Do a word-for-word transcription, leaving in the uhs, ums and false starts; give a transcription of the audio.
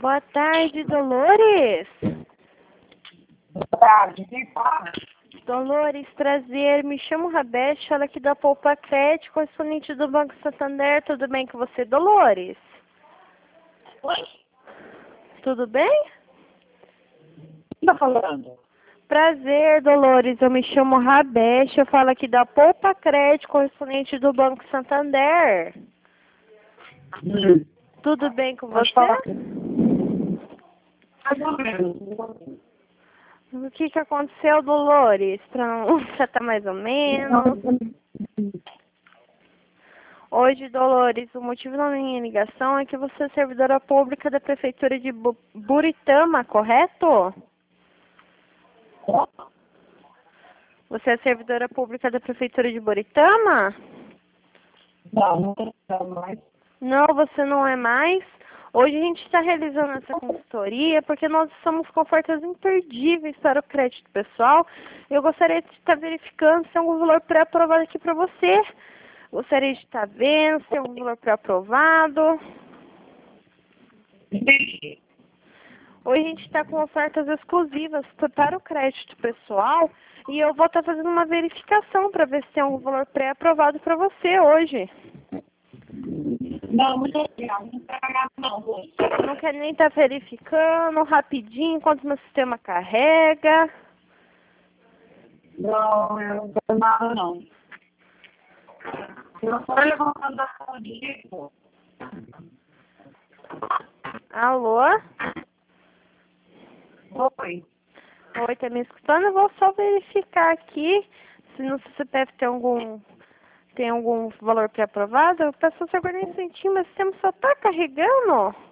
Boa tarde, Dolores. Boa tarde, quem fala? Dolores, prazer. Me chamo Rabete, fala aqui da Poupa Crédito, correspondente do Banco Santander. Tudo bem com você, Dolores? Oi? Tudo bem? Quem está falando? Prazer, Dolores. Eu me chamo Rabete, eu falo aqui da Poupa Crédito, correspondente do Banco Santander. Hum. Tudo bem com Pode você? falar. Mais ou menos. O que que aconteceu, Dolores? Pra você tá mais ou menos? Hoje, Dolores, o motivo da minha ligação é que você é servidora pública da Prefeitura de Bu- Buritama, correto? Você é servidora pública da Prefeitura de Buritama? Não, não estou mais. Não, você não é mais. Hoje a gente está realizando essa consultoria porque nós estamos com ofertas imperdíveis para o crédito pessoal. Eu gostaria de estar verificando se tem algum valor pré-aprovado aqui para você. Gostaria de estar vendo se tem algum valor pré-aprovado. Entendi. Hoje a gente está com ofertas exclusivas para o crédito pessoal e eu vou estar fazendo uma verificação para ver se tem algum valor pré-aprovado para você hoje. Não, muito obrigado. Não está pagado não, hoje. Não quer nem estar verificando rapidinho enquanto meu sistema carrega. Não, eu não estou nada não. Eu estou levantando a folhinha, pô. Alô? Oi. Oi, tá me escutando? Eu vou só verificar aqui se no C P F tem algum, tem algum valor pré-aprovado. Eu peço você aguardar um instantinho, mas o sistema só tá carregando.